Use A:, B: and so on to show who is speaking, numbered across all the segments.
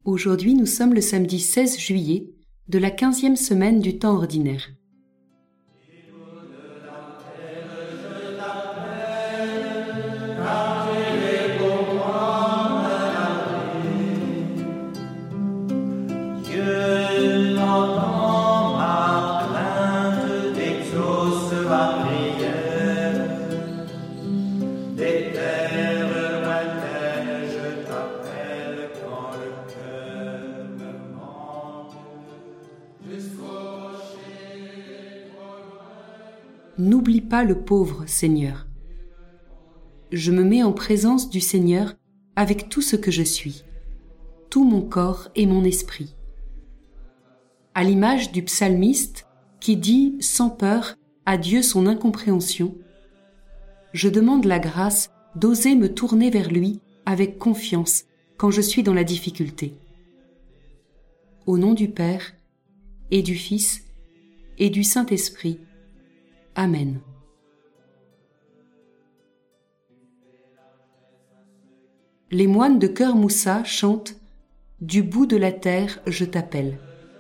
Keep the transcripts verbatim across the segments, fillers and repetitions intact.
A: Aujourd'hui, nous sommes le samedi seize juillet de la quinzième semaine du temps ordinaire. N'oublie pas le pauvre, Seigneur. Je me mets en présence du Seigneur avec tout ce que je suis, tout mon corps et mon esprit. À l'image du psalmiste qui dit sans peur à Dieu son incompréhension, je demande la grâce d'oser me tourner vers lui avec confiance quand je suis dans la difficulté. Au nom du Père et du Fils et du Saint-Esprit. Amen. Les moines de Cœur Moussa chantent « Du bout de la terre, je t'appelle ».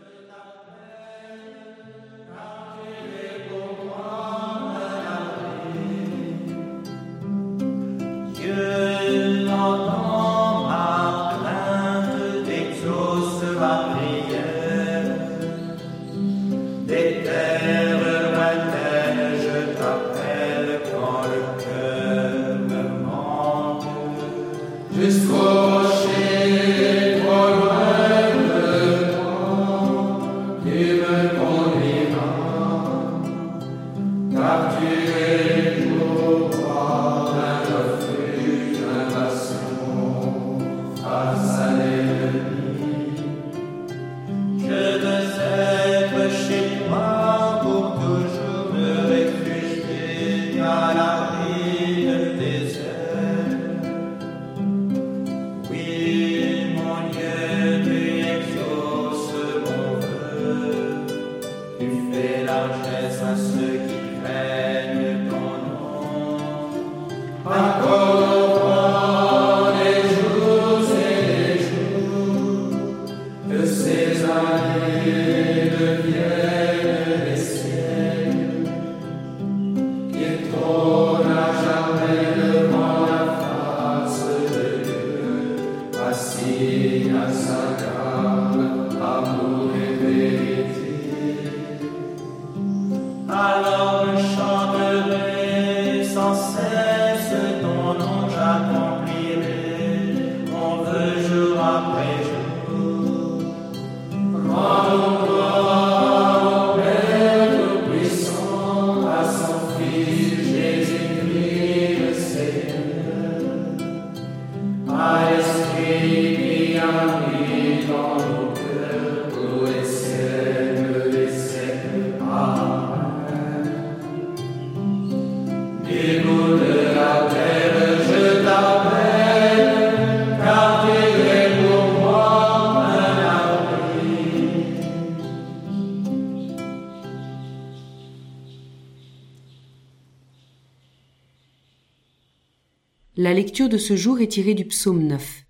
A: La lecture de ce jour est tirée du psaume neuf.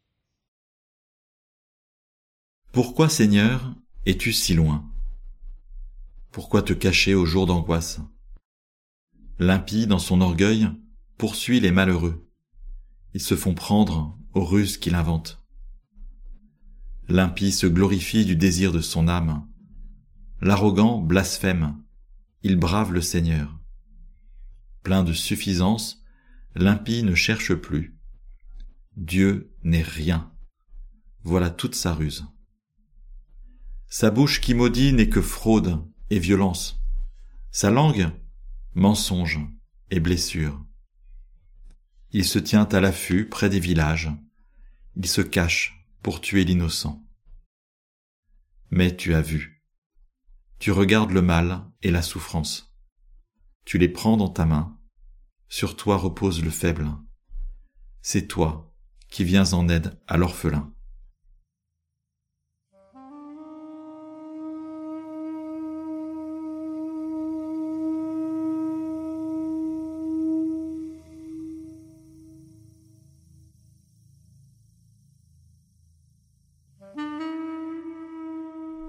B: Pourquoi, Seigneur, es-tu si loin? Pourquoi te cacher au jour d'angoisse? L'impie, dans son orgueil, poursuit les malheureux. Ils se font prendre aux ruses qu'il invente. L'impie se glorifie du désir de son âme. L'arrogant blasphème. Il brave le Seigneur. Plein de suffisance, l'impie ne cherche plus. Dieu n'est rien. Voilà toute sa ruse. Sa bouche qui maudit n'est que fraude et violence. Sa langue, mensonge et blessure. Il se tient à l'affût près des villages. Il se cache pour tuer l'innocent. Mais tu as vu. Tu regardes le mal et la souffrance. Tu les prends dans ta main. Sur toi repose le faible. C'est toi qui viens en aide à l'orphelin.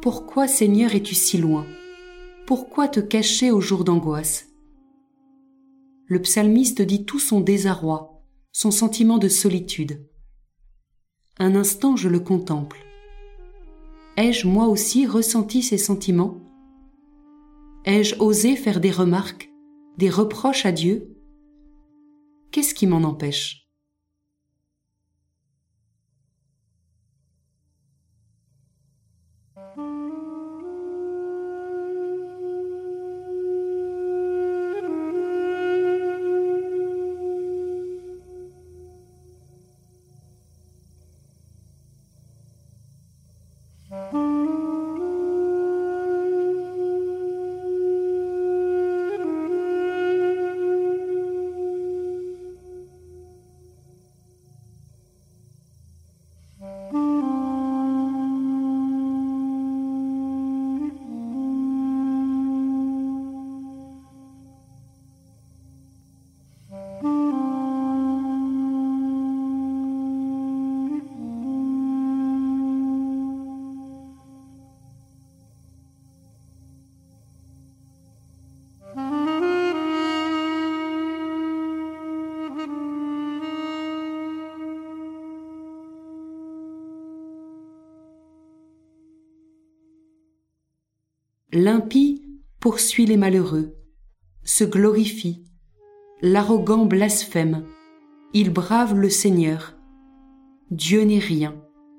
A: Pourquoi, Seigneur, es-tu si loin? Pourquoi te cacher au jour d'angoisse? Le psalmiste dit tout son désarroi, son sentiment de solitude. Un instant, je le contemple. Ai-je moi aussi ressenti ces sentiments? Ai-je osé faire des remarques, des reproches à Dieu? Qu'est-ce qui m'en empêche? L'impie poursuit les malheureux, se glorifie, l'arrogant blasphème, il brave le Seigneur. Dieu n'est rien.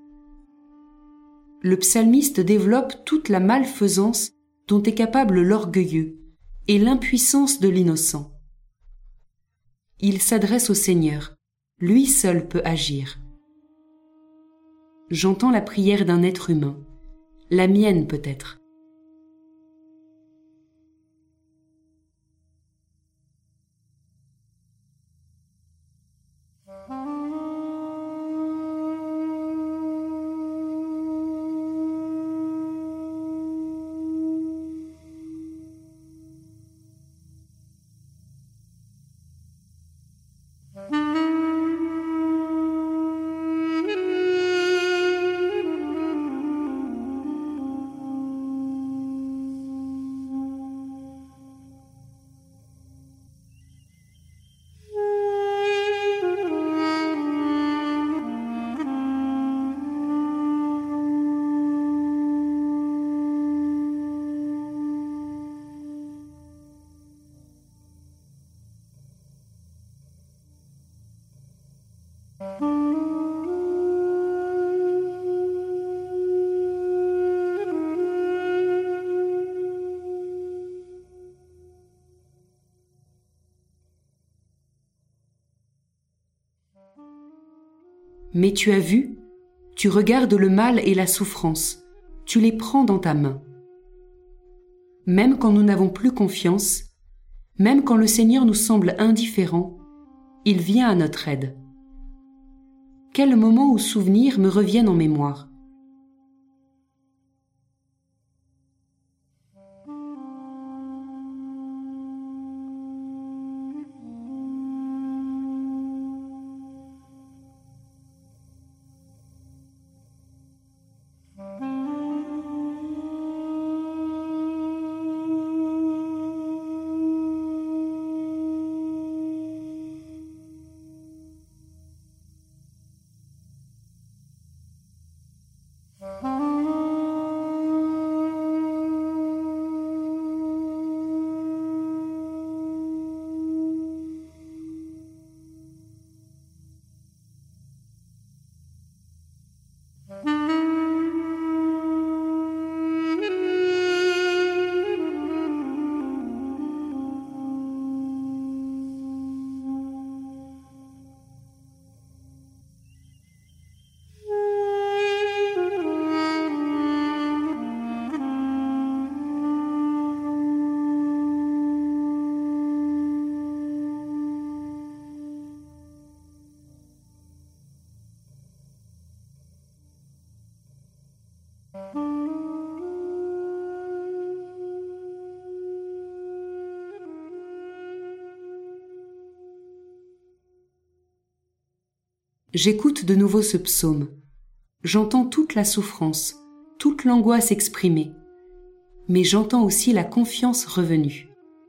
A: Le psalmiste développe toute la malfaisance dont est capable l'orgueilleux et l'impuissance de l'innocent. Il s'adresse au Seigneur, lui seul peut agir. J'entends la prière d'un être humain, la mienne peut-être. Mais tu as vu, tu regardes le mal et la souffrance, tu les prends dans ta main. Même quand nous n'avons plus confiance, même quand le Seigneur nous semble indifférent, il vient à notre aide. Quels moments ou souvenirs me reviennent en mémoire? J'écoute de nouveau ce psaume. J'entends toute la souffrance, toute l'angoisse exprimée, mais j'entends aussi la confiance revenue.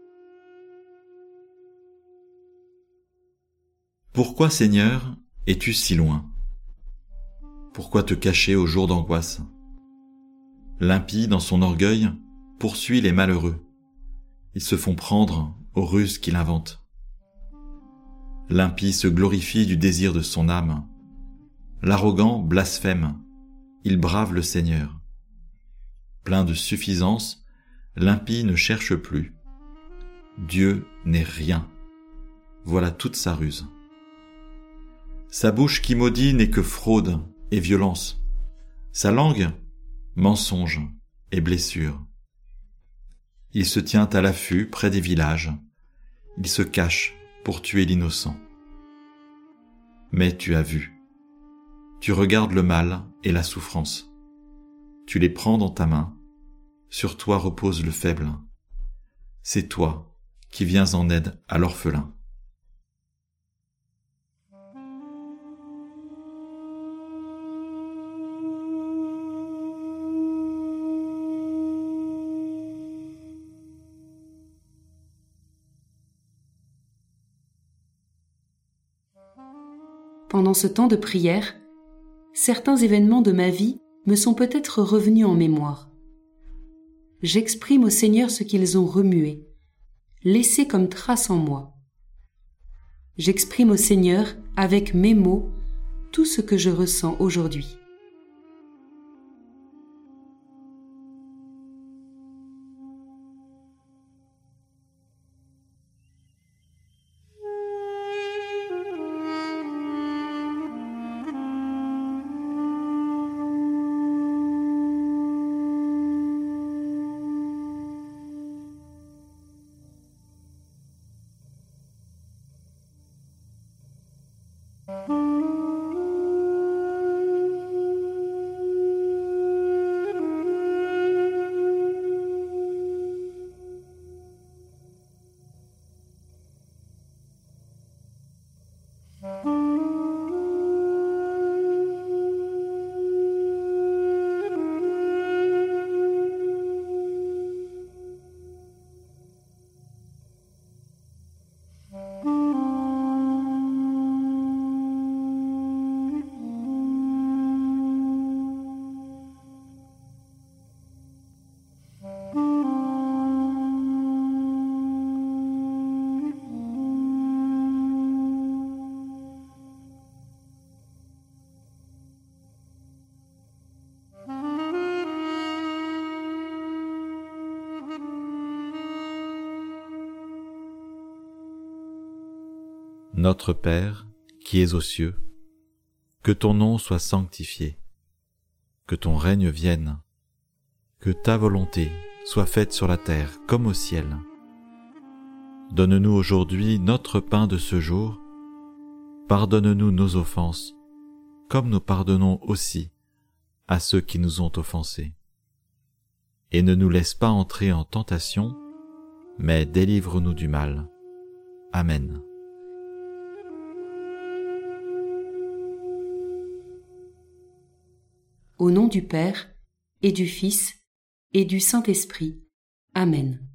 B: Pourquoi, Seigneur, es-tu si loin? Pourquoi te cacher au jour d'angoisse? L'impie, dans son orgueil, poursuit les malheureux. Ils se font prendre aux ruses qu'il invente. L'impie se glorifie du désir de son âme. L'arrogant blasphème. Il brave le Seigneur. Plein de suffisance, l'impie ne cherche plus. Dieu n'est rien. Voilà toute sa ruse. Sa bouche qui maudit n'est que fraude et violence. Sa langue, mensonge et blessure. Il se tient à l'affût près des villages. Il se cache pour tuer l'innocent. Mais tu as vu. Tu regardes le mal et la souffrance. Tu les prends dans ta main. Sur toi repose le faible. C'est toi qui viens en aide à l'orphelin.
A: Pendant ce temps de prière, certains événements de ma vie me sont peut-être revenus en mémoire. J'exprime au Seigneur ce qu'ils ont remué, laissé comme trace en moi. J'exprime au Seigneur, avec mes mots, tout ce que je ressens aujourd'hui.
B: Notre Père, qui es aux cieux, que ton nom soit sanctifié, que ton règne vienne, que ta volonté soit faite sur la terre comme au ciel. Donne-nous aujourd'hui notre pain de ce jour, pardonne-nous nos offenses, comme nous pardonnons aussi à ceux qui nous ont offensés. Et ne nous laisse pas entrer en tentation, mais délivre-nous du mal. Amen.
A: Au nom du Père, et du Fils, et du Saint-Esprit. Amen.